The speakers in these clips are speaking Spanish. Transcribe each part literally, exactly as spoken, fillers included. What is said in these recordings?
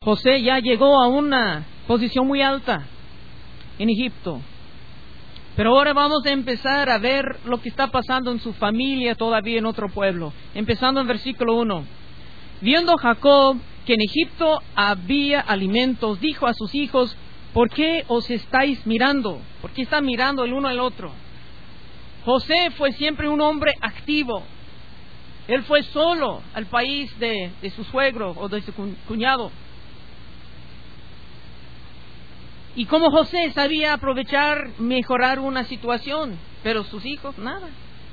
José ya llegó a una posición muy alta en Egipto. Pero ahora vamos a empezar a ver lo que está pasando en su familia todavía en otro pueblo. Empezando en versículo uno. Viendo Jacob que en Egipto había alimentos, dijo a sus hijos: ¿por qué os estáis mirando? ¿Por qué están mirando el uno al otro? José fue siempre un hombre activo. Él fue solo al país de, de su suegro o de su cuñado. Y como José sabía aprovechar, mejorar una situación, pero sus hijos nada.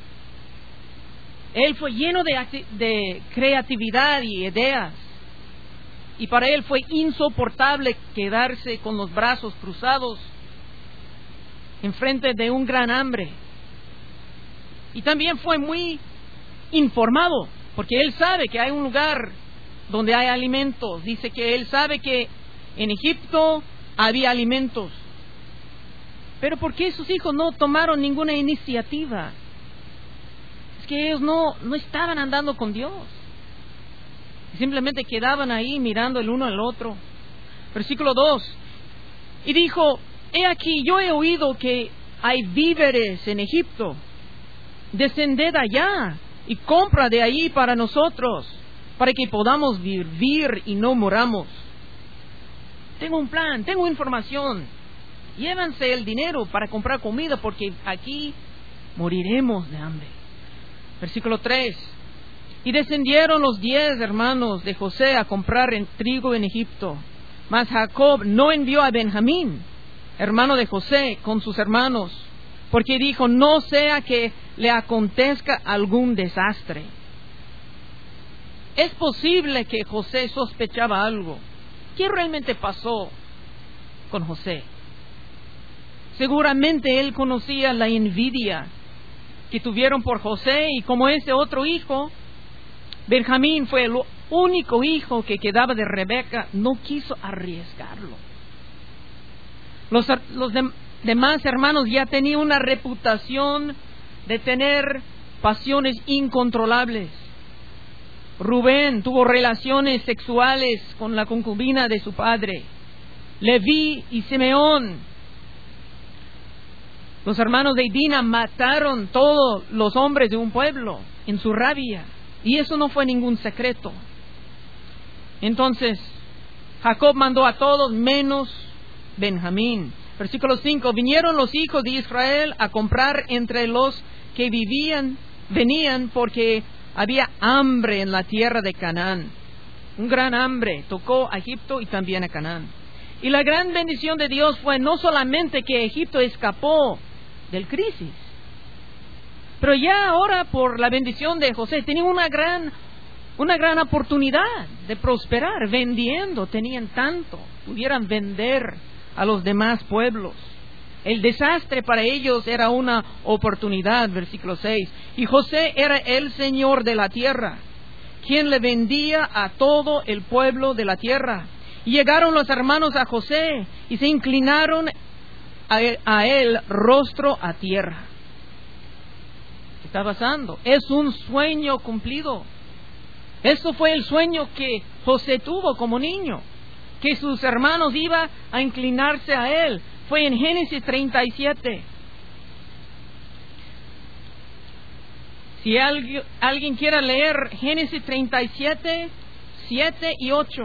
Él fue lleno de, acti- de creatividad y ideas. Y para él fue insoportable quedarse con los brazos cruzados enfrente de un gran hambre. Y también fue muy informado, porque él sabe que hay un lugar donde hay alimentos. Dice que él sabe que en Egipto había alimentos. Pero ¿por qué sus hijos no tomaron ninguna iniciativa? Es que ellos no, no estaban andando con Dios. Simplemente quedaban ahí mirando el uno al otro. Versículo dos. Y dijo: he aquí, yo he oído que hay víveres en Egipto. Descended allá y compra de ahí para nosotros, para que podamos vivir y no moramos. Tengo un plan, tengo información. Llévanse el dinero para comprar comida, porque aquí moriremos de hambre. Versículo tres. Y descendieron los diez hermanos de José a comprar en trigo en Egipto. Mas Jacob no envió a Benjamín, hermano de José, con sus hermanos, porque dijo: no sea que le acontezca algún desastre. Es posible que José sospechaba algo. ¿Qué realmente pasó con José? Seguramente él conocía la envidia que tuvieron por José, y como ese otro hijo, Benjamín fue el único hijo que quedaba de Rebeca, no quiso arriesgarlo. Los, los de, demás hermanos ya tenían una reputación de tener pasiones incontrolables. Rubén tuvo relaciones sexuales con la concubina de su padre. Leví y Simeón, los hermanos de Dina, mataron todos los hombres de un pueblo en su rabia. Y eso no fue ningún secreto. Entonces, Jacob mandó a todos menos Benjamín. Versículo cinco. Vinieron los hijos de Israel a comprar entre los que vivían, venían porque había hambre en la tierra de Canaán. Un gran hambre tocó a Egipto y también a Canaán. Y la gran bendición de Dios fue no solamente que Egipto escapó del crisis, pero ya ahora por la bendición de José tenían una gran, una gran oportunidad de prosperar vendiendo. Tenían tanto, pudieran vender a los demás pueblos. El desastre para ellos era una oportunidad. Versículo seis. Y José era el señor de la tierra, quien le vendía a todo el pueblo de la tierra. Y llegaron los hermanos a José y se inclinaron a él, a él rostro a tierra. ¿Qué está pasando? Es un sueño cumplido. Eso fue el sueño que José tuvo como niño, que sus hermanos iban a inclinarse a él. Fue en Génesis treinta y siete. Si alguien, alguien quiera leer Génesis treinta y siete, siete y ocho,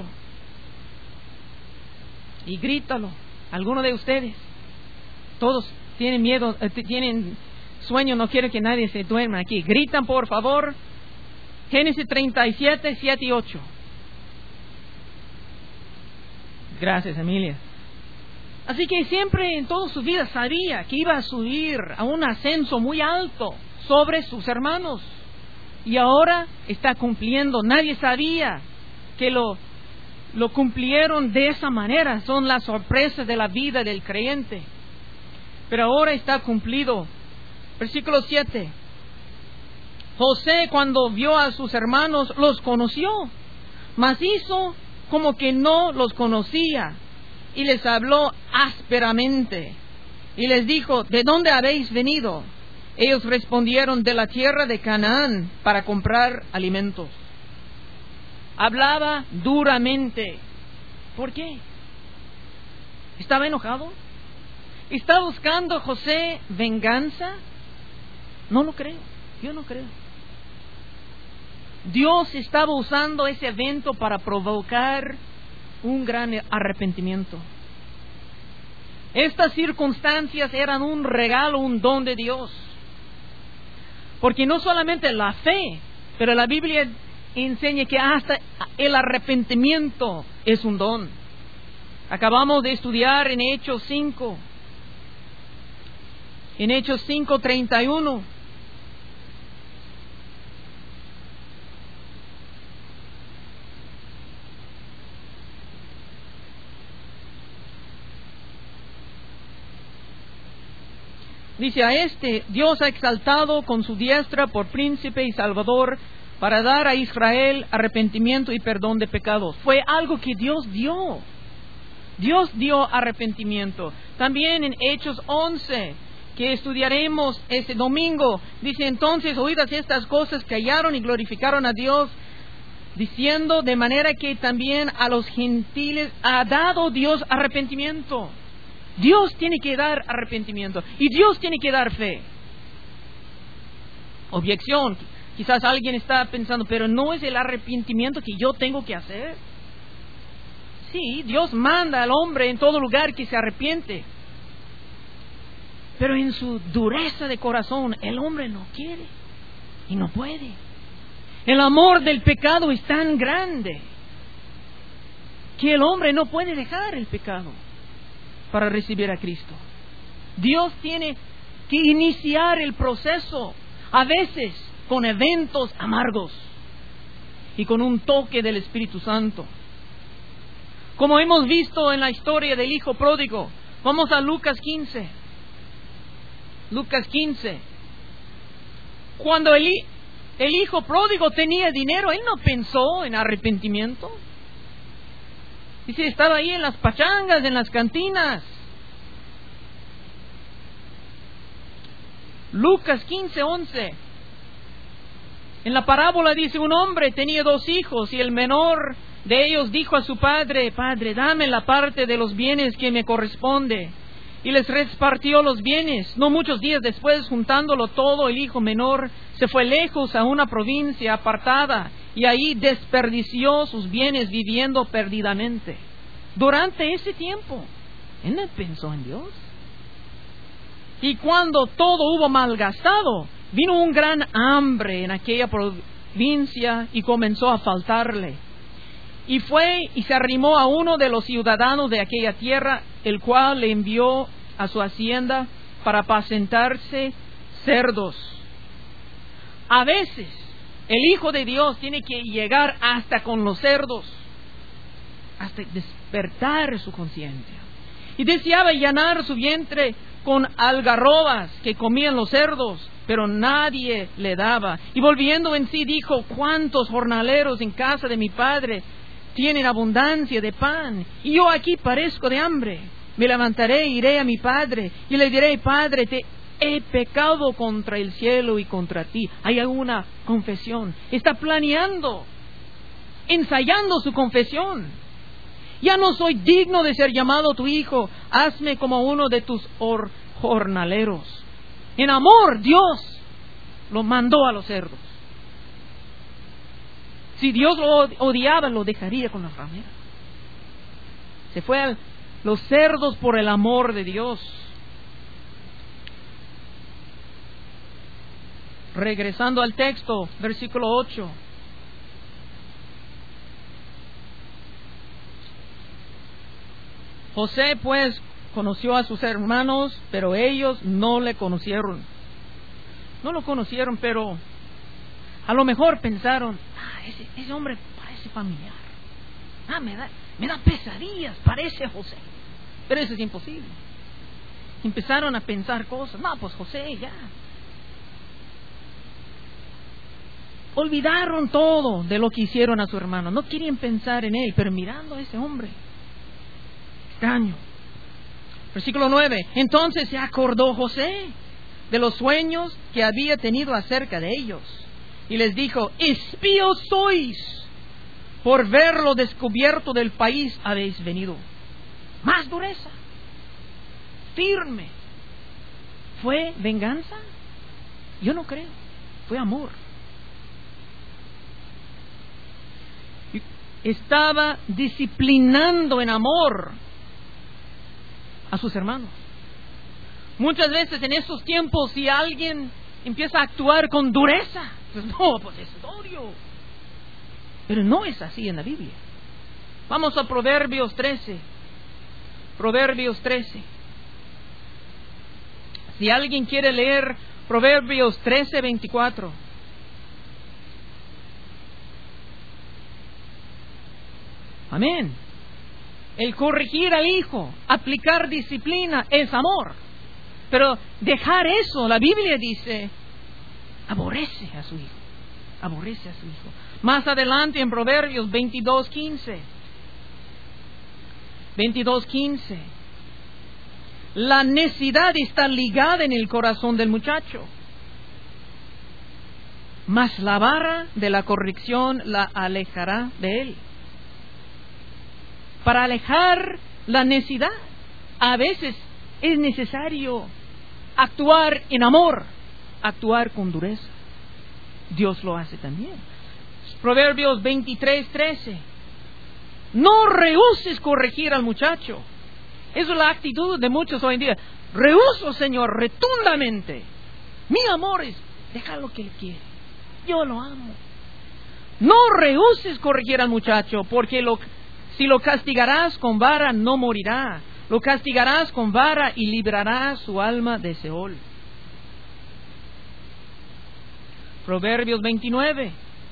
y grítalo, alguno de ustedes. Todos tienen miedo, eh, tienen sueño, no quieren que nadie se duerma aquí. Gritan, por favor. Génesis treinta y siete, siete y ocho. Gracias, Emilia. Así que siempre en toda su vida sabía que iba a subir a un ascenso muy alto sobre sus hermanos. Y ahora está cumpliendo. Nadie sabía que lo, lo cumplieron de esa manera. Son las sorpresas de la vida del creyente. Pero ahora está cumplido. Versículo siete. José, cuando vio a sus hermanos, los conoció, mas hizo como que no los conocía, y les habló ásperamente, y les dijo: ¿de dónde habéis venido? Ellos respondieron: de la tierra de Canaán, para comprar alimentos. Hablaba duramente. ¿Por qué? ¿Estaba enojado? ¿Está buscando José venganza? No lo creo, yo no creo. Dios estaba usando ese evento para provocar un gran arrepentimiento. Estas circunstancias eran un regalo, un don de Dios. Porque no solamente la fe, pero la Biblia enseña que hasta el arrepentimiento es un don. Acabamos de estudiar en Hechos cinco. En Hechos cinco, treinta y uno. Dice: a este Dios ha exaltado con su diestra por príncipe y salvador, para dar a Israel arrepentimiento y perdón de pecados. Fue algo que Dios dio. Dios dio arrepentimiento. También en Hechos once, que estudiaremos este domingo, dice: entonces, oídas estas cosas, callaron y glorificaron a Dios, diciendo: de manera que también a los gentiles ha dado Dios arrepentimiento. Dios tiene que dar arrepentimiento y Dios tiene que dar fe. Objeción: quizás alguien está pensando, pero ¿no es el arrepentimiento que yo tengo que hacer? Sí, Dios manda al hombre en todo lugar que se arrepiente, pero en su dureza de corazón el hombre no quiere y no puede. El amor del pecado es tan grande que el hombre no puede dejar el pecado para recibir a Cristo. Dios tiene que iniciar el proceso, a veces con eventos amargos y con un toque del Espíritu Santo. Como hemos visto en la historia del hijo pródigo. Vamos a Lucas quince. Lucas quince. Cuando el, el hijo pródigo tenía dinero, él no pensó en arrepentimiento. Dice, estaba ahí en las pachangas, en las cantinas. Lucas quince, once. En la parábola dice: un hombre tenía dos hijos y el menor de ellos dijo a su padre: Padre, dame la parte de los bienes que me corresponde. Y les repartió los bienes. No muchos días después, juntándolo todo, el hijo menor se fue lejos a una provincia apartada y ahí desperdició sus bienes viviendo perdidamente. Durante ese tiempo, él no pensó en Dios. Y cuando todo hubo malgastado, vino un gran hambre en aquella provincia y comenzó a faltarle. Y fue y se arrimó a uno de los ciudadanos de aquella tierra, el cual le envió a su hacienda para apacentarse cerdos. A veces, el Hijo de Dios tiene que llegar hasta con los cerdos, hasta despertar su conciencia. Y deseaba llenar su vientre con algarrobas que comían los cerdos, pero nadie le daba. Y volviendo en sí dijo: ¿cuántos jornaleros en casa de mi padre tienen abundancia de pan, y yo aquí parezco de hambre? Me levantaré, iré a mi padre y le diré: Padre, te he pecado contra el cielo y contra ti. Hay alguna confesión. Está planeando, ensayando su confesión. Ya no soy digno de ser llamado tu hijo. Hazme como uno de tus or- jornaleros. En amor, Dios lo mandó a los cerdos. Si Dios lo odiaba, lo dejaría con las rameras. Se fue a los cerdos por el amor de Dios. Regresando al texto, versículo ocho. José pues conoció a sus hermanos, pero ellos no le conocieron. No lo conocieron, pero a lo mejor pensaron: ah, ese, ese hombre parece familiar. Ah, me da, me da pesadillas, parece José. Pero eso es imposible. Empezaron a pensar cosas. No, pues José ya. Olvidaron todo de lo que hicieron a su hermano. No querían pensar en él, pero mirando a ese hombre extraño. Versículo nueve. Entonces se acordó José de los sueños que había tenido acerca de ellos, y les dijo: espíos sois. por verlo descubierto del país habéis venido. Más dureza, firme. ¿Fue venganza? Yo no creo. Fue amor. Estaba disciplinando en amor a sus hermanos. Muchas veces en estos tiempos, si alguien empieza a actuar con dureza, pues no, pues es odio. Pero no es así en la Biblia. Vamos a Proverbios trece. Proverbios trece. Si alguien quiere leer Proverbios trece, veinticuatro. Amén. El corregir al hijo, aplicar disciplina es amor. Pero dejar eso, la Biblia dice, aborrece a su hijo. Aborrece a su hijo. Más adelante en Proverbios veintidós, quince. veintidós, quince. La necedad está ligada en el corazón del muchacho, mas la vara de la corrección la alejará de él. Para alejar la necedad, a veces es necesario actuar en amor, actuar con dureza. Dios lo hace también. Proverbios veintitrés, trece. No rehuses corregir al muchacho. Esa es la actitud de muchos hoy en día. Rehuso, Señor, retundamente. Mi amor es dejar lo que Él quiere. Yo lo amo. No rehuses corregir al muchacho, porque lo, si lo castigarás con vara, no morirá. Lo castigarás con vara y librarás su alma de Seol. Proverbios veintinueve.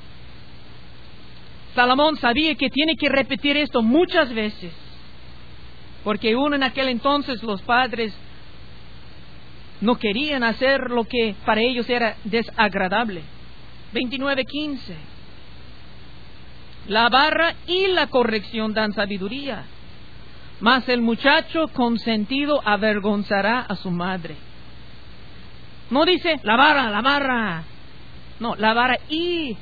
Salomón sabía que tiene que repetir esto muchas veces, porque uno en aquel entonces los padres no querían hacer lo que para ellos era desagradable. veintinueve, quince. La vara y la corrección dan sabiduría, mas el muchacho consentido avergonzará a su madre. No dice la vara, la vara. No, la vara y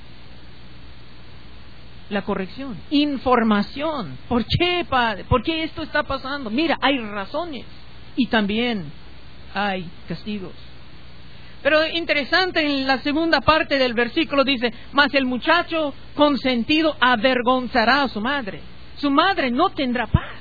la corrección, información. ¿Por qué, padre? ¿Por qué esto está pasando? Mira, hay razones y también hay castigos. Pero interesante, en la segunda parte del versículo dice, mas el muchacho consentido avergonzará a su madre. Su madre no tendrá paz,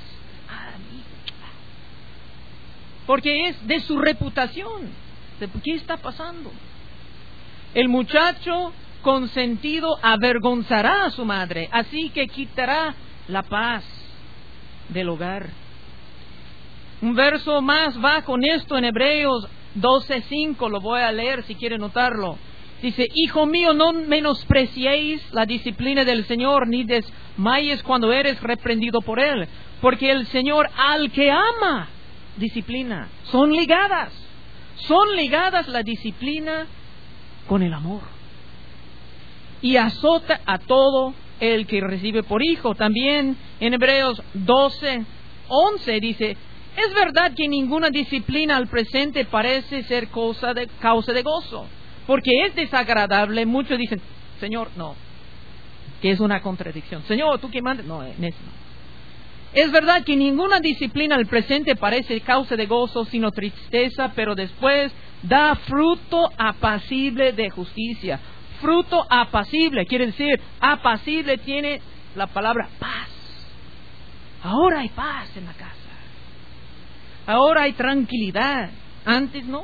porque es de su reputación. ¿Qué está pasando? El muchacho consentido avergonzará a su madre, así que quitará la paz del hogar. Un verso más va con esto en Hebreos doce, cinco, lo voy a leer si quieren notarlo. Dice, hijo mío, no menospreciéis la disciplina del Señor, ni desmayes cuando eres reprendido por Él, porque el Señor al que ama disciplina. Son ligadas, son ligadas la disciplina con el amor. Y azota a todo el que recibe por hijo. También en Hebreos doce, once dice, es verdad que ninguna disciplina al presente parece ser cosa de, causa de gozo, porque es desagradable. Muchos dicen, Señor, no, que es una contradicción. Señor, tú que mandas, no, en eso no. Es verdad que ninguna disciplina al presente parece causa de gozo, sino tristeza, pero después da fruto apacible de justicia. Fruto apacible, quiere decir, apacible tiene la palabra paz. Ahora hay paz en la casa. Ahora hay tranquilidad. Antes no.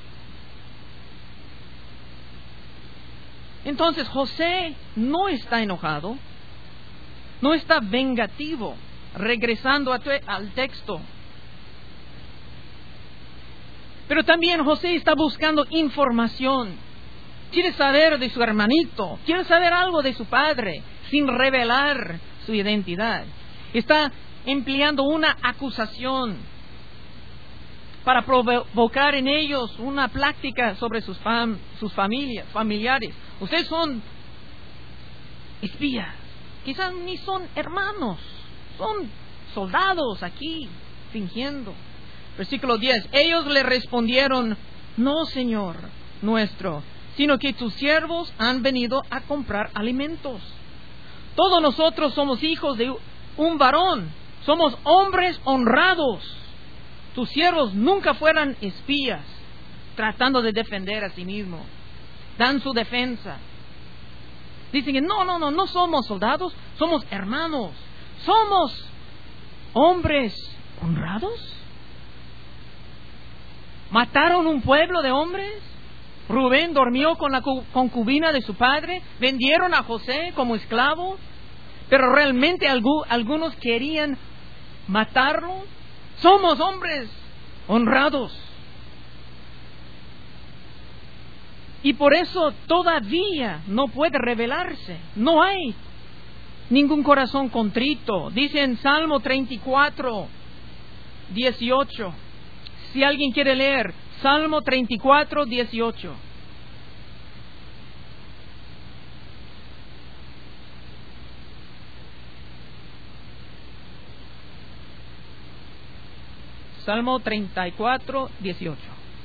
Entonces José no está enojado, no está vengativo. Regresando a te- al texto. Pero también José está buscando información. Quiere saber de su hermanito, quiere saber algo de su padre, sin revelar su identidad. Está empleando una acusación para provocar en ellos una plática sobre sus, fam- sus familias, familiares. Ustedes son espías, quizás ni son hermanos, son soldados aquí, fingiendo. Versículo diez. Ellos le respondieron, no, Señor nuestro, sino que tus siervos han venido a comprar alimentos. Todos nosotros somos hijos de un varón. Somos hombres honrados. Tus siervos nunca fueran espías, tratando de defender a sí mismos. Dan su defensa. Dicen que no, no, no, no somos soldados, somos hermanos. Somos hombres honrados. ¿Mataron un pueblo de hombres? Rubén durmió con la concubina de su padre. Vendieron a José como esclavo. Pero realmente algunos querían matarlo. Somos hombres honrados. Y por eso todavía no puede revelarse. No hay ningún corazón contrito. Dice en Salmo treinta y cuatro, dieciocho. Si alguien quiere leer, Salmo treinta y cuatro, dieciocho. Salmo treinta y cuatro, dieciocho.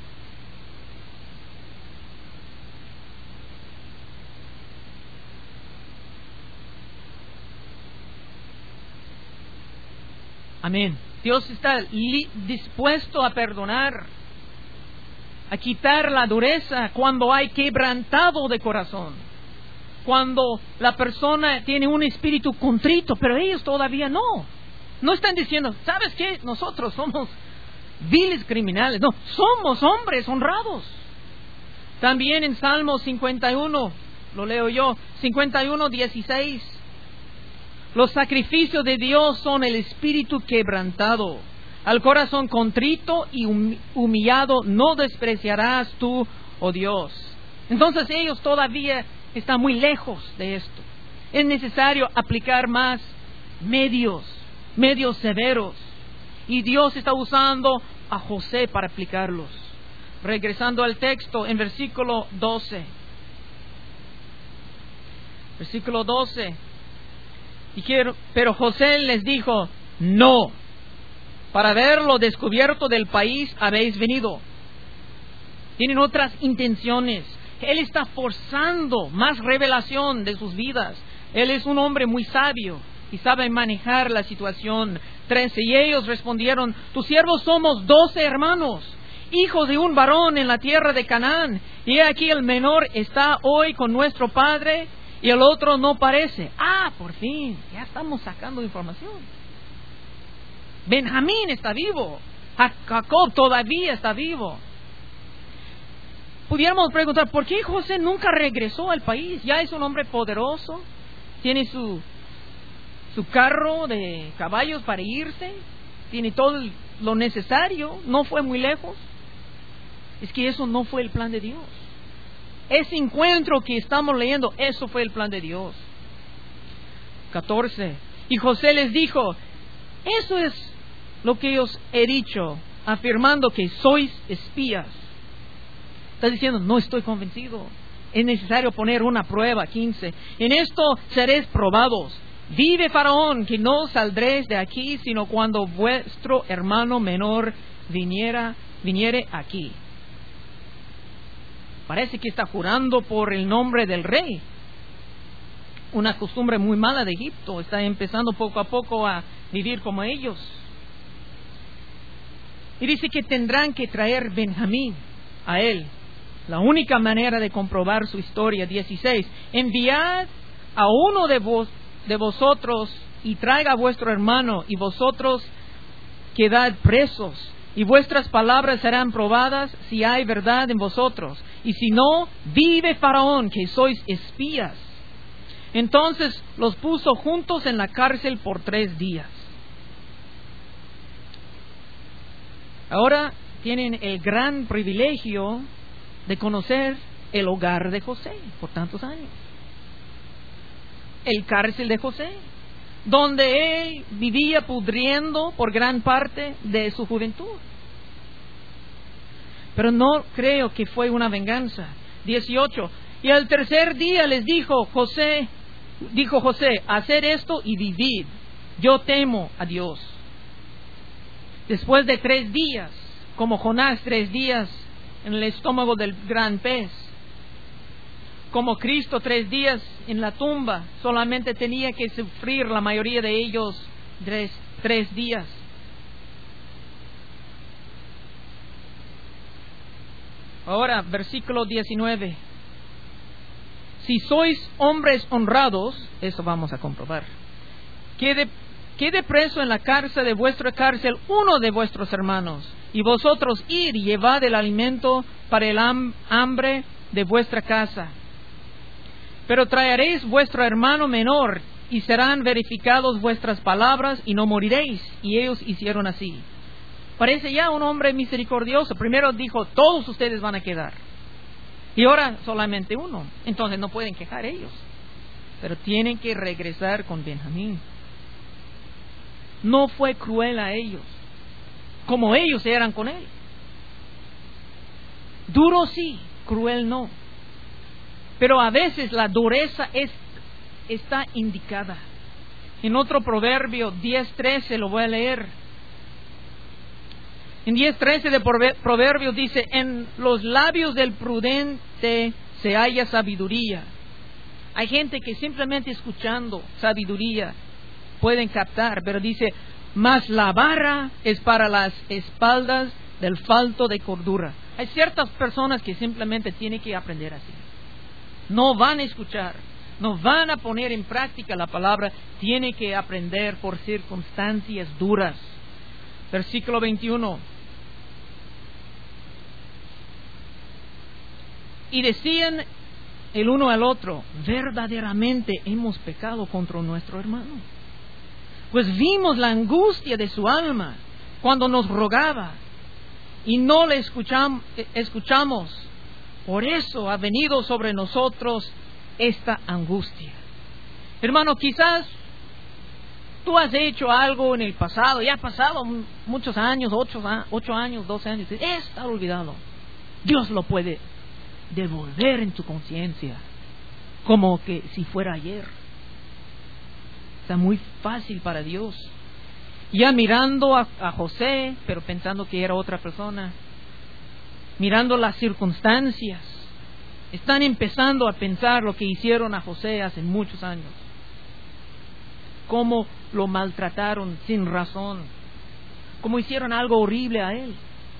Amén. Dios está li- dispuesto a perdonar, a quitar la dureza cuando hay quebrantado de corazón, cuando la persona tiene un espíritu contrito, pero ellos todavía no. No están diciendo, ¿sabes qué? Nosotros somos viles criminales. No, somos hombres honrados. También en Salmo cincuenta y uno, lo leo yo, cincuenta y uno, dieciséis. Los sacrificios de Dios son el espíritu quebrantado. Al corazón contrito y humillado no despreciarás tú, oh Dios. Entonces ellos todavía están muy lejos de esto. Es necesario aplicar más medios, medios severos. Y Dios está usando a José para aplicarlos. Regresando al texto en versículo doce. Versículo doce. Y quiero, pero José les dijo, no, para ver lo descubierto del país habéis venido. Tienen otras intenciones. Él está forzando más revelación de sus vidas. Él es un hombre muy sabio y sabe manejar la situación. Trece. Y ellos respondieron, tus siervos somos doce hermanos, hijos de un varón en la tierra de Canaán. Y he aquí el menor está hoy con nuestro padre y el otro no parece. Ah, por fin, ya estamos sacando información. Benjamín está vivo. Jacob todavía está vivo. Pudiéramos preguntar, ¿por qué José nunca regresó al país? Ya es un hombre poderoso, tiene su, su carro de caballos para irse, tiene todo lo necesario, no fue muy lejos. Es que eso no fue el plan de Dios. Ese encuentro que estamos leyendo, eso fue el plan de Dios. catorce. Y José les dijo, eso es lo que os he dicho, afirmando que sois espías. Está diciendo, no estoy convencido. Es necesario poner una prueba. quince. En esto seréis probados. Vive Faraón, que no saldréis de aquí, sino cuando vuestro hermano menor viniera, viniere aquí. Parece que está jurando por el nombre del rey. Una costumbre muy mala de Egipto. Está empezando poco a poco a vivir como ellos. Y dice que tendrán que traer Benjamín a él. La única manera de comprobar su historia. dieciséis. Enviad a uno de, vos, de vosotros y traiga a vuestro hermano, y vosotros quedad presos. Y vuestras palabras serán probadas si hay verdad en vosotros. Y si no, vive Faraón, que sois espías. Entonces los puso juntos en la cárcel por tres días. Ahora tienen el gran privilegio de conocer el hogar de José por tantos años. El cárcel de José, donde él vivía pudriendo por gran parte de su juventud. Pero no creo que fue una venganza. dieciocho. Y al tercer día les dijo José, dijo José, haced esto y vivid. Yo temo a Dios. Después de tres días, como Jonás tres días en el estómago del gran pez, como Cristo tres días en la tumba, solamente tenía que sufrir la mayoría de ellos tres, tres días. Ahora, versículo diecinueve. Si sois hombres honrados, eso vamos a comprobar, quede, quede preso en la cárcel de vuestra cárcel uno de vuestros hermanos, y vosotros ir y llevad el alimento para el ham, hambre de vuestra casa. Pero traeréis vuestro hermano menor, y serán verificados vuestras palabras, y no moriréis. Y ellos hicieron así. Parece ya un hombre misericordioso. Primero dijo, todos ustedes van a quedar. Y ahora solamente uno. Entonces no pueden quejar ellos. Pero tienen que regresar con Benjamín. No fue cruel a ellos, como ellos eran con él. Duro sí, cruel no. Pero a veces la dureza es, está indicada. En otro proverbio, diez trece, lo voy a leer. En diez trece de Proverbios dice, en los labios del prudente se halla sabiduría. Hay gente que simplemente escuchando sabiduría pueden captar, pero dice, mas la vara es para las espaldas del falto de cordura. Hay ciertas personas que simplemente tienen que aprender así. No van a escuchar, no van a poner en práctica la palabra, tienen que aprender por circunstancias duras. Versículo veintiuno. Y decían el uno al otro, verdaderamente hemos pecado contra nuestro hermano, pues vimos la angustia de su alma cuando nos rogaba y no le escucham- escuchamos. Por eso ha venido sobre nosotros esta angustia. Hermano, quizás tú has hecho algo en el pasado, ya ha pasado muchos años, ocho, ocho años, doce años, está olvidado. Dios lo puede devolver en tu conciencia, como que si fuera ayer. Está muy fácil para Dios. Ya mirando a, a José, pero pensando que era otra persona, mirando las circunstancias, están empezando a pensar lo que hicieron a José hace muchos años, cómo lo maltrataron sin razón, cómo hicieron algo horrible a él.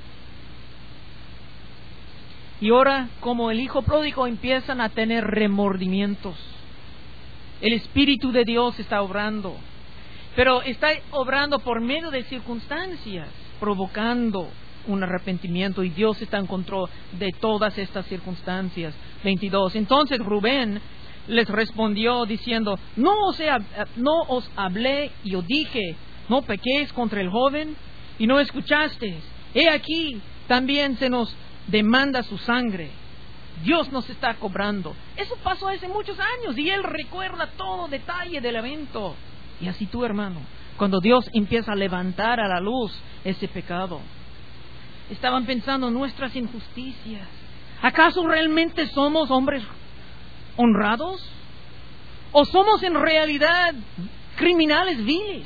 Y ahora, como el hijo pródigo, empiezan a tener remordimientos. El Espíritu de Dios está obrando, pero está obrando por medio de circunstancias, provocando un arrepentimiento, y Dios está en control de todas estas circunstancias. veintidós. Entonces Rubén les respondió diciendo, no os, he, no os hablé y os dije, no pequéis contra el joven, y no escuchasteis. He aquí, también se nos demanda su sangre. Dios nos está cobrando. Eso pasó hace muchos años y Él recuerda todo detalle del evento. Y así tú, hermano, cuando Dios empieza a levantar a la luz ese pecado, estaban pensando en nuestras injusticias. ¿Acaso realmente somos hombres honrados? ¿O somos en realidad criminales viles?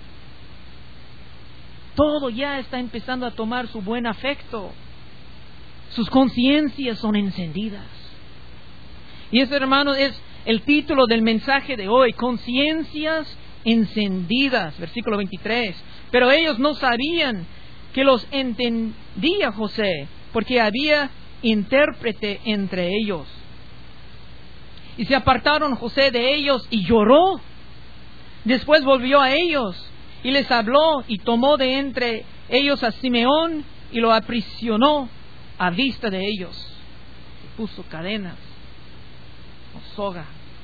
Todo ya está empezando a tomar su buen afecto. Sus conciencias son encendidas. Y ese, hermano, es el título del mensaje de hoy: conciencias encendidas. Versículo veintitrés. Pero ellos no sabían que los entendía José, porque había intérprete entre ellos. Y se apartaron José de ellos y lloró. Después volvió a ellos y les habló, y tomó de entre ellos a Simeón y lo aprisionó a vista de ellos. Le puso cadenas o soga.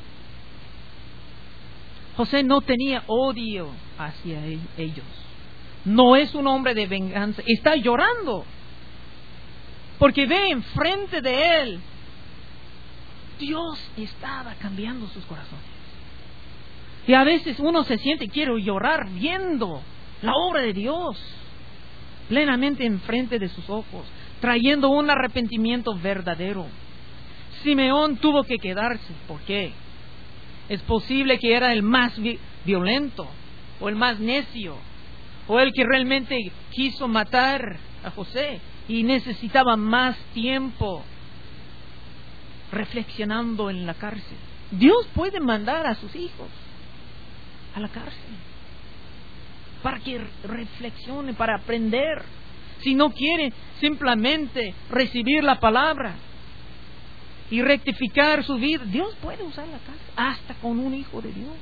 José no tenía odio hacia ellos. No es un hombre de venganza. Está llorando porque ve enfrente de él, Dios estaba cambiando sus corazones. Y a veces uno se siente, quiero llorar viendo la obra de Dios plenamente enfrente de sus ojos, trayendo un arrepentimiento verdadero. Simeón tuvo que quedarse. ¿Por qué? Es posible que era el más vi- violento, o el más necio, o el que realmente quiso matar a José y necesitaba más tiempo. reflexionando en la cárcel. Dios puede mandar a sus hijos a la cárcel para que reflexionen, para aprender. Si no quiere simplemente recibir la palabra y rectificar su vida, Dios puede usar la cárcel, hasta con un hijo de Dios.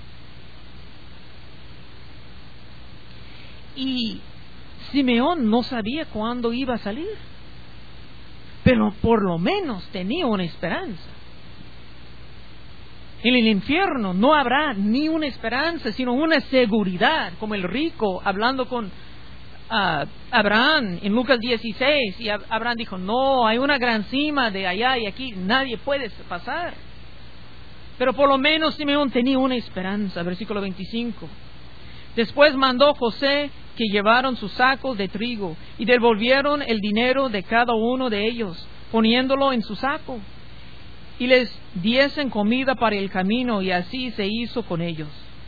Y Simeón no sabía cuándo iba a salir, pero por lo menos tenía una esperanza. En el infierno no habrá ni una esperanza, sino una seguridad, como el rico hablando con uh, Abraham en Lucas dieciséis, y Abraham dijo, no, hay una gran cima de allá y aquí nadie puede pasar. Pero por lo menos Simeón tenía una esperanza. Versículo veinticinco. Después mandó José que llevaron sus sacos de trigo y devolvieron el dinero de cada uno de ellos, poniéndolo en su saco, y les diesen comida para el camino, y así se hizo con ellos.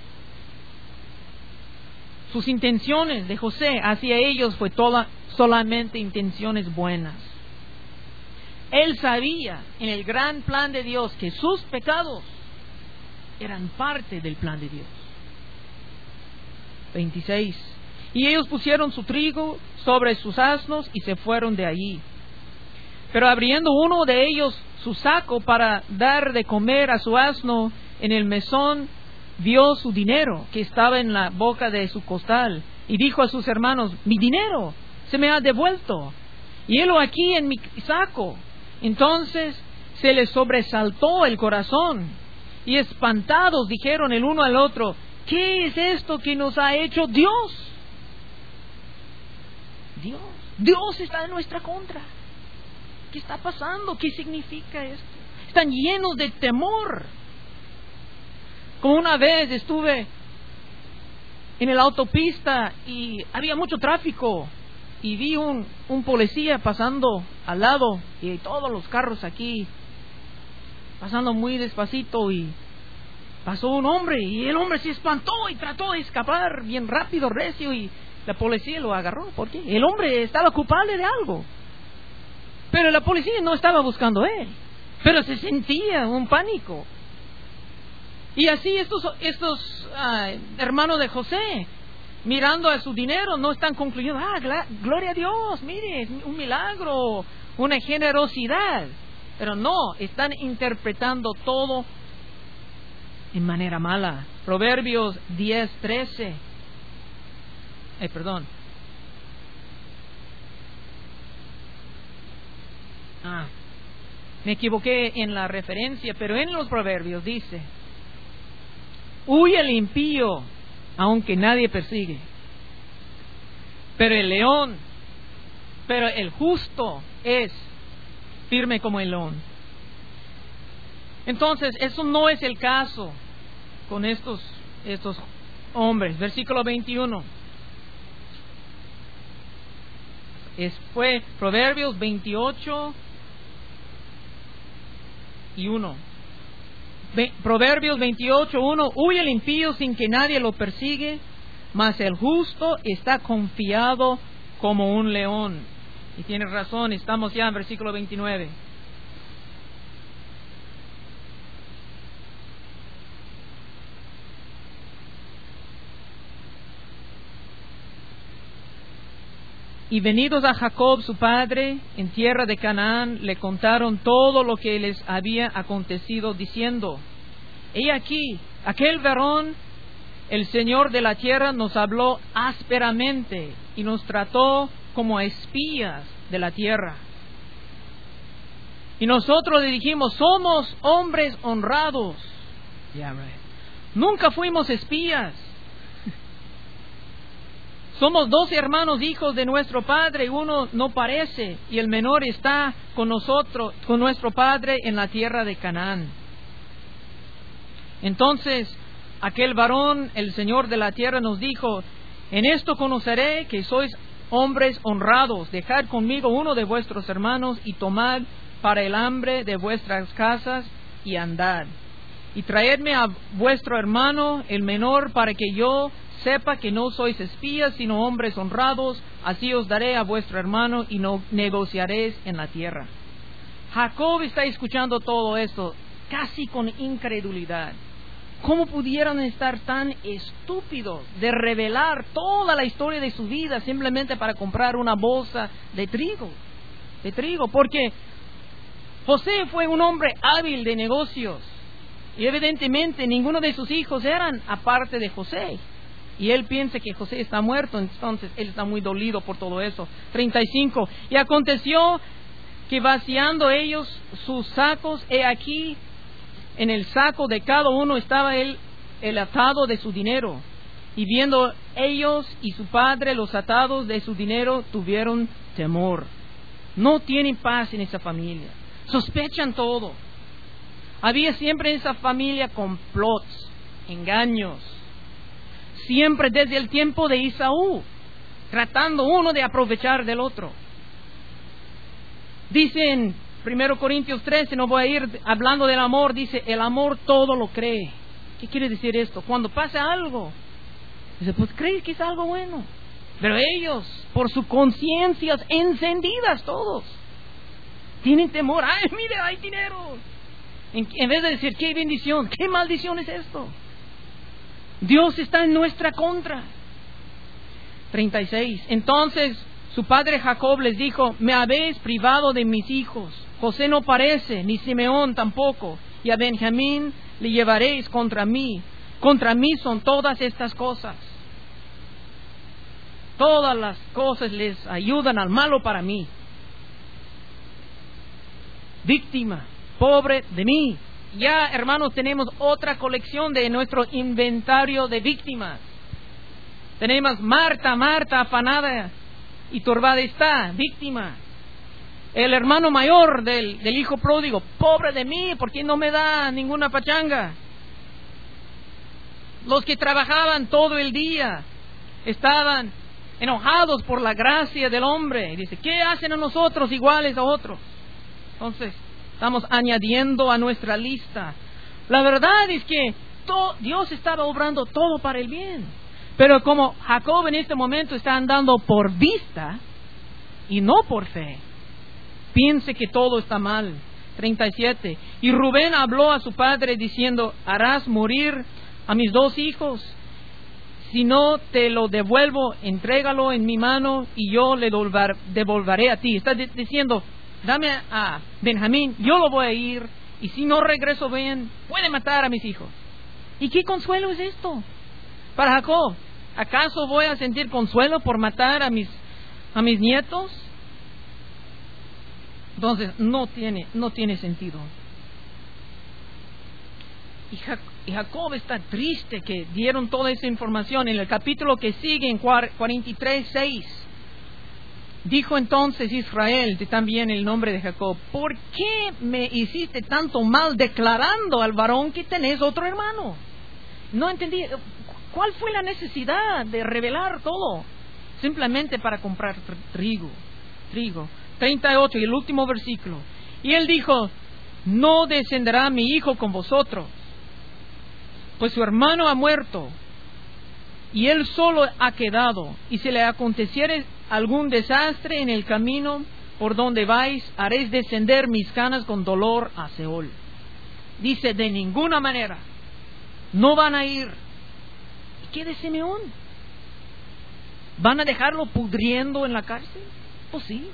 Sus intenciones de José hacia ellos fue toda, solamente intenciones buenas. Él sabía en el gran plan de Dios que sus pecados eran parte del plan de Dios. veintiséis. Y ellos pusieron su trigo sobre sus asnos y se fueron de allí. Pero abriendo uno de ellos su saco para dar de comer a su asno en el mesón, vio su dinero que estaba en la boca de su costal, y dijo a sus hermanos, mi dinero se me ha devuelto, y helo aquí en mi saco. Entonces se les sobresaltó el corazón, y espantados dijeron el uno al otro, ¿qué es esto que nos ha hecho Dios? Dios, Dios está en nuestra contra. ¿Qué está pasando? ¿Qué significa esto? Están llenos de temor. Como una vez estuve en la autopista y había mucho tráfico, y vi un, un policía pasando al lado, y todos los carros aquí pasando muy despacito, y pasó un hombre, y el hombre se espantó y trató de escapar bien rápido, recio, y la policía lo agarró. ¿Por qué? El hombre estaba culpable de algo, pero la policía no estaba buscando a él, pero se sentía un pánico. Y así estos, estos uh, hermanos de José, mirando a su dinero, no están concluyendo, ah, gla- gloria a Dios, mire, es un milagro, una generosidad. Pero no, están interpretando todo en manera mala. Proverbios diez, trece. Eh, perdón. Ah, me equivoqué en la referencia, pero en los Proverbios dice, huye el impío, aunque nadie persigue, pero el león, pero el justo es firme como el león. Entonces, eso no es el caso con estos, estos hombres. Versículo veintiuno. Es, fue Proverbios veintiocho y uno. Ve, Proverbios veintiocho, uno. Huye el impío sin que nadie lo persigue, mas el justo está confiado como un león. Y tienes razón, estamos ya en versículo veintinueve. Y venidos a Jacob su padre en tierra de Canaán, le contaron todo lo que les había acontecido, diciendo, he aquí, aquel varón, el Señor de la tierra, nos habló ásperamente y nos trató como espías de la tierra. Y nosotros le dijimos, somos hombres honrados. Yeah, right. Nunca fuimos espías. Somos dos hermanos, hijos de nuestro padre, y uno no parece, y el menor está con nosotros, con nuestro padre en la tierra de Canaán. Entonces, aquel varón, el Señor de la tierra, nos dijo, en esto conoceré que sois hombres honrados, dejad conmigo uno de vuestros hermanos y tomad para el hambre de vuestras casas y andad. Y traedme a vuestro hermano, el menor, para que yo sepa que no sois espías, sino hombres honrados, así os daré a vuestro hermano y no negociaréis en la tierra. Jacob está escuchando todo esto casi con incredulidad. ¿Cómo pudieron estar tan estúpidos de revelar toda la historia de su vida simplemente para comprar una bolsa de trigo? De trigo, porque José fue un hombre hábil de negocios y evidentemente ninguno de sus hijos eran aparte de José. Y él piensa que José está muerto, entonces él está muy dolido por todo eso. treinta y cinco. Y aconteció que vaciando ellos sus sacos, he aquí, en el saco de cada uno estaba el, el atado de su dinero. Y viendo ellos y su padre los atados de su dinero, tuvieron temor. No tienen paz en esa familia. Sospechan todo. Había siempre en esa familia complots, engaños. Siempre desde el tiempo de Esaú, tratando uno de aprovechar del otro. Dice en primero Corintios trece, no voy a ir hablando del amor, dice, el amor todo lo cree. ¿Qué quiere decir esto? Cuando pasa algo, dice, pues cree que es algo bueno. Pero ellos, por sus conciencias encendidas todos, tienen temor. ¡Ay, mire, hay dinero! En, en vez de decir, ¡qué bendición! ¡Qué maldición es esto! Dios está en nuestra contra. treinta y seis. Entonces su padre Jacob les dijo, me habéis privado de mis hijos. José no parece, ni Simeón tampoco. Y a Benjamín le llevaréis contra mí. Contra mí son todas estas cosas. Todas las cosas les ayudan al malo para mí. Víctima, pobre de mí. Ya, hermanos, tenemos otra colección de nuestro inventario de víctimas. Tenemos Marta, Marta, afanada y turbada está, víctima. El hermano mayor del, del hijo pródigo, pobre de mí, ¿por qué no me da ninguna pachanga? Los que trabajaban todo el día estaban enojados por la gracia del hombre. Y dice, ¿qué hacen a nosotros iguales a otros? Entonces, estamos añadiendo a nuestra lista. La verdad es que todo, Dios estaba obrando todo para el bien. Pero como Jacob en este momento está andando por vista y no por fe, piense que todo está mal. treinta y siete. Y Rubén habló a su padre diciendo, harás morir a mis dos hijos. Si no te lo devuelvo, entrégalo en mi mano y yo le devolveré a ti. Está diciendo, dame a Benjamín, yo lo voy a ir, y si no regreso bien, puede matar a mis hijos. ¿Y qué consuelo es esto para Jacob? ¿Acaso voy a sentir consuelo por matar a mis a mis nietos? Entonces no tiene no tiene sentido. Y, Jac- y Jacob está triste que dieron toda esa información. En el capítulo que sigue, en cuarenta y tres, seis, dijo entonces Israel, de también el nombre de Jacob, ¿por qué me hiciste tanto mal declarando al varón que tenés otro hermano? No entendí. ¿Cuál fue la necesidad de revelar todo? Simplemente para comprar tr- trigo. Trigo. treinta y ocho, y el último versículo. Y él dijo, no descenderá mi hijo con vosotros, pues su hermano ha muerto, y él solo ha quedado, y si le aconteciere algún desastre en el camino por donde vais, haréis descender mis canas con dolor a Seol. Dice, de ninguna manera, no van a ir. ¿Y qué de Simeón? ¿Van a dejarlo pudriendo en la cárcel? Pues sí.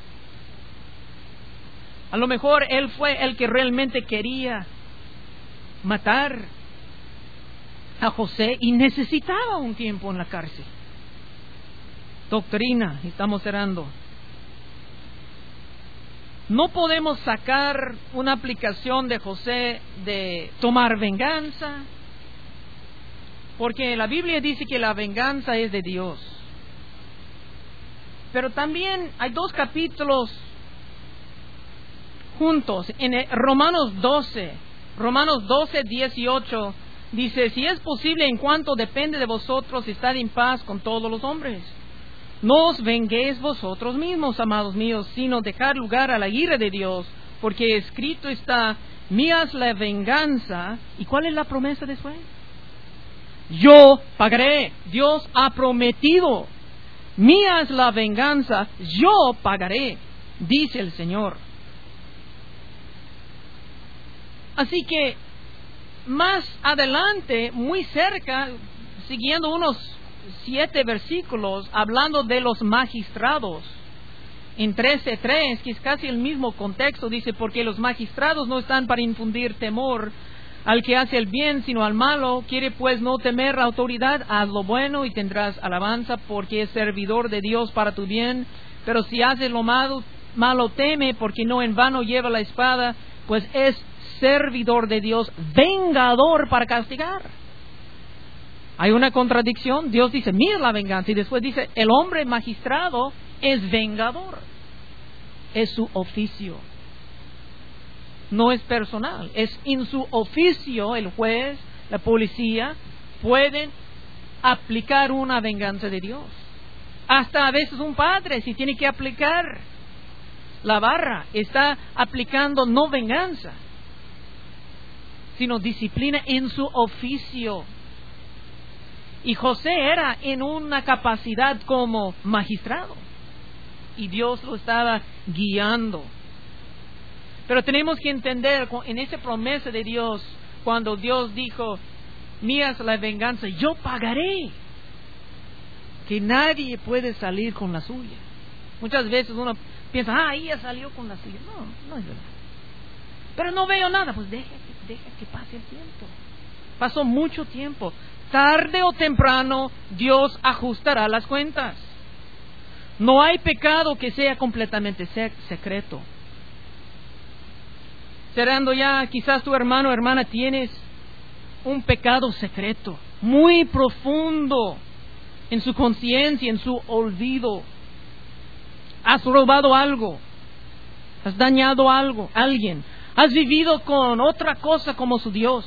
A lo mejor él fue el que realmente quería matar a José y necesitaba un tiempo en la cárcel. Doctrina, estamos cerrando. No podemos sacar una aplicación de José de tomar venganza, porque la Biblia dice que la venganza es de Dios. Pero también hay dos capítulos juntos. En Romanos doce, Romanos doce, dieciocho, dice, si es posible, en cuanto depende de vosotros, estad en paz con todos los hombres. No os venguéis vosotros mismos, amados míos, sino dejar lugar a la ira de Dios, porque escrito está, mía es la venganza. ¿Y cuál es la promesa después? Yo pagaré. Dios ha prometido, mía es la venganza, yo pagaré, dice el Señor. Así que más adelante, muy cerca, siguiendo unos siete versículos, hablando de los magistrados, en trece tres, que es casi el mismo contexto, dice, porque los magistrados no están para infundir temor al que hace el bien, sino al malo. Quiere pues no temer la autoridad, haz lo bueno y tendrás alabanza, porque es servidor de Dios para tu bien. Pero si haces lo malo, malo teme, porque no en vano lleva la espada, pues es servidor de Dios, vengador para castigar. Hay una contradicción. Dios dice, mira la venganza, y después dice, el hombre magistrado es vengador. Es su oficio. No es personal, es en su oficio. El juez, la policía, pueden aplicar una venganza de Dios. Hasta a veces un padre, si tiene que aplicar la barra, está aplicando no venganza, sino disciplina en su oficio. Y José era en una capacidad como magistrado, y Dios lo estaba guiando. Pero tenemos que entender, en esa promesa de Dios, cuando Dios dijo, mía es la venganza, yo pagaré, que nadie puede salir con la suya. Muchas veces uno piensa, ah, ella salió con la suya. No, no es verdad. Pero no veo nada. Pues deja, deja que pase el tiempo. Pasó mucho tiempo. Tarde o temprano Dios ajustará las cuentas. No hay pecado que sea completamente secreto. Cerrando ya, quizás tu hermano o hermana tienes un pecado secreto, muy profundo en su conciencia, en su olvido. Has robado algo, has dañado algo, alguien, has vivido con otra cosa como su Dios.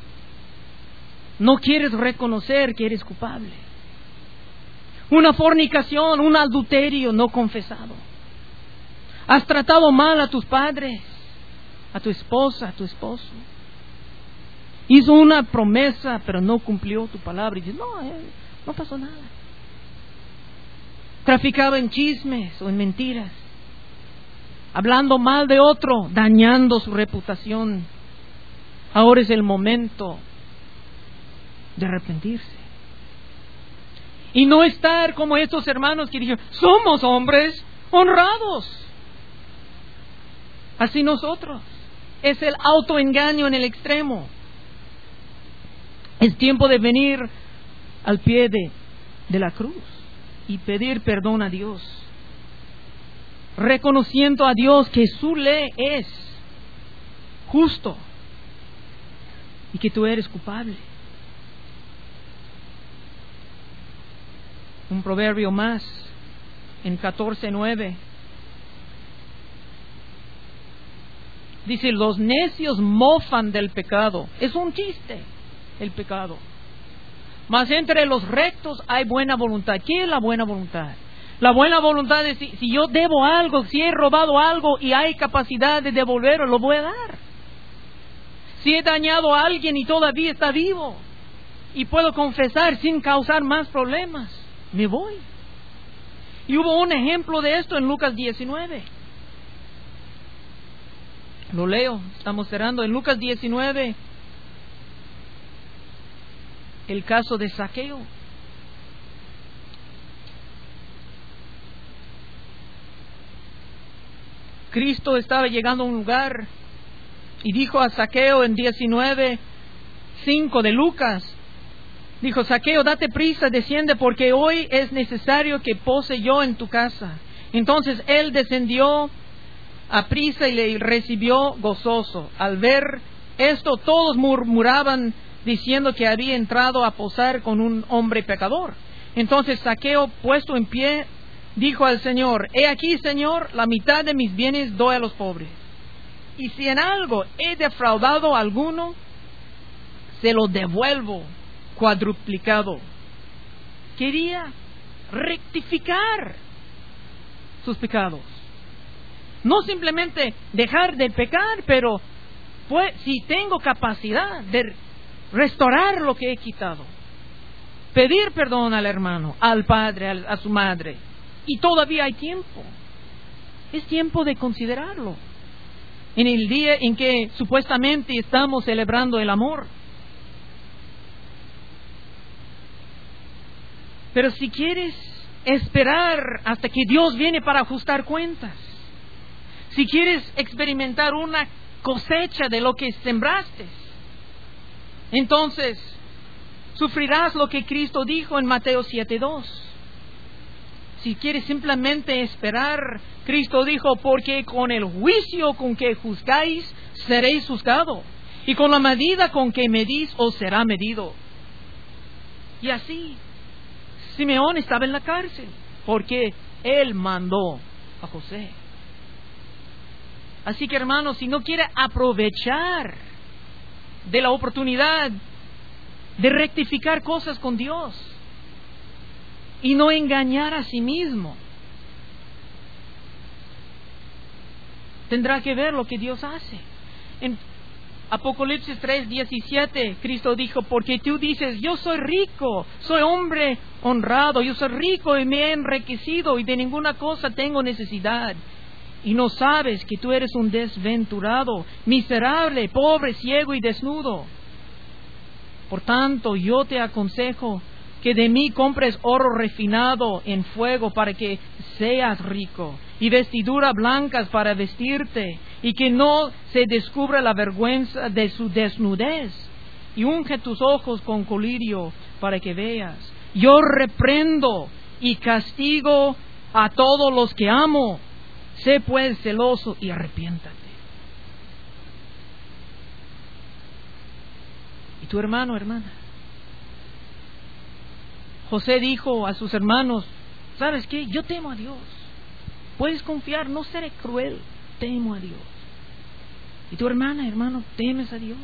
No quieres reconocer que eres culpable. Una fornicación, un adulterio no confesado. Has tratado mal a tus padres, a tu esposa, a tu esposo. Hizo una promesa, pero no cumplió tu palabra. Y dices, no, eh, no pasó nada. Traficaba en chismes o en mentiras, hablando mal de otro, dañando su reputación. Ahora es el momento de arrepentirse. Y no estar como estos hermanos que dijeron, somos hombres honrados. Así nosotros. Es el autoengaño en el extremo. Es tiempo de venir al pie de, de la cruz y pedir perdón a Dios, reconociendo a Dios que su ley es justo y que tú eres culpable. Un proverbio más en catorce nueve dice, los necios mofan del pecado. Es un chiste el pecado. Mas entre los rectos hay buena voluntad. ¿Qué es la buena voluntad? La buena voluntad es si, si yo debo algo, si he robado algo y hay capacidad de devolverlo, lo voy a dar. Si he dañado a alguien y todavía está vivo y puedo confesar sin causar más problemas, me voy. Y hubo un ejemplo de esto en Lucas diecinueve. Lo leo, estamos cerrando. En Lucas diecinueve, el caso de Zaqueo. Cristo estaba llegando a un lugar y dijo a Zaqueo en diecinueve cinco de Lucas, dijo, Zaqueo, date prisa, desciende, porque hoy es necesario que pose yo en tu casa. Entonces él descendió a prisa y le recibió gozoso. Al ver esto, todos murmuraban, diciendo que había entrado a posar con un hombre pecador. Entonces Zaqueo, puesto en pie, dijo al Señor, he aquí, Señor, la mitad de mis bienes doy a los pobres. Y si en algo he defraudado a alguno, se lo devuelvo cuadruplicado. Quería rectificar sus pecados. No simplemente dejar de pecar, pero pues, si tengo capacidad de restaurar lo que he quitado, pedir perdón al hermano, al padre, al, a su madre, y todavía hay tiempo. Es tiempo de considerarlo. en el día en que supuestamente estamos celebrando el amor. Pero si quieres esperar hasta que Dios viene para ajustar cuentas, si quieres experimentar una cosecha de lo que sembraste, entonces sufrirás lo que Cristo dijo en Mateo siete dos. Si quieres simplemente esperar, Cristo dijo, porque con el juicio con que juzgáis, seréis juzgados, y con la medida con que medís, os será medido. Y así, Simeón estaba en la cárcel, porque él mandó a José. Así que, hermanos, si no quiere aprovechar de la oportunidad de rectificar cosas con Dios y no engañar a sí mismo, tendrá que ver lo que Dios hace. En Apocalipsis tres diecisiete, Cristo dijo, porque tú dices, yo soy rico, soy hombre honrado, yo soy rico y me he enriquecido y de ninguna cosa tengo necesidad. Y no sabes que tú eres un desventurado, miserable, pobre, ciego y desnudo. Por tanto, yo te aconsejo que de mí compres oro refinado en fuego para que seas rico, y vestiduras blancas para vestirte, y que no se descubra la vergüenza de su desnudez, y unge tus ojos con colirio para que veas. Yo reprendo y castigo a todos los que amo. Sé pues celoso y arrepiéntate. ¿Y tu hermano, hermana? José dijo a sus hermanos, ¿sabes qué? Yo temo a Dios. Puedes confiar, no seré cruel, temo a Dios. ¿Y tu hermana, hermano, temes a Dios?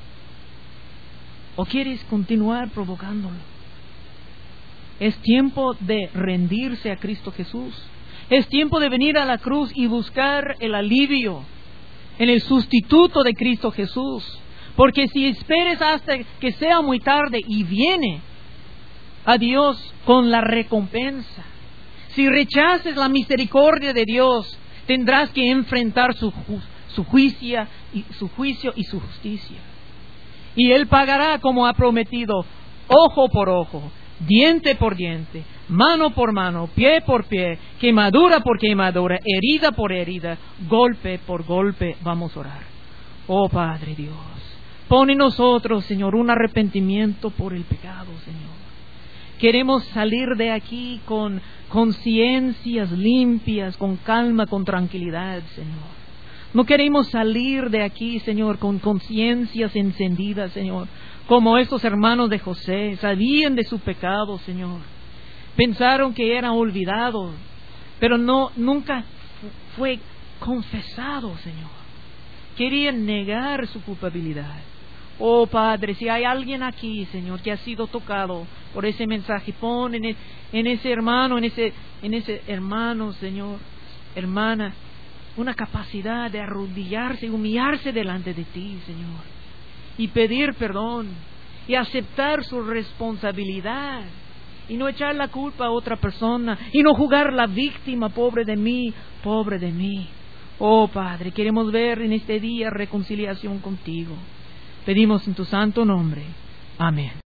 ¿O quieres continuar provocándolo? Es tiempo de rendirse a Cristo Jesús. Es tiempo de venir a la cruz y buscar el alivio en el sustituto de Cristo Jesús. Porque si esperes hasta que sea muy tarde y viene a Dios con la recompensa, si rechaces la misericordia de Dios, tendrás que enfrentar su, su, juicio, y, su juicio y su justicia. Y Él pagará como ha prometido, ojo por ojo, diente por diente, mano por mano, pie por pie, quemadura por quemadura, herida por herida, golpe por golpe. Vamos a orar. Oh Padre Dios, pon en nosotros, Señor, un arrepentimiento por el pecado, Señor. Queremos salir de aquí con conciencias limpias, con calma, con tranquilidad, Señor. No queremos salir de aquí, Señor, con conciencias encendidas, Señor, como estos hermanos de José. Sabían de su pecado, Señor. Pensaron que eran olvidados, pero no, nunca fue confesado, Señor. Querían negar su culpabilidad. Oh Padre, si hay alguien aquí, Señor, que ha sido tocado por ese mensaje, pon en, el, en ese hermano, en ese, en ese hermano, Señor, hermana, una capacidad de arrodillarse y humillarse delante de ti, Señor, y pedir perdón y aceptar su responsabilidad y no echar la culpa a otra persona y no jugar la víctima, pobre de mí, pobre de mí. Oh Padre, queremos ver en este día reconciliación contigo. Pedimos en tu santo nombre. Amén.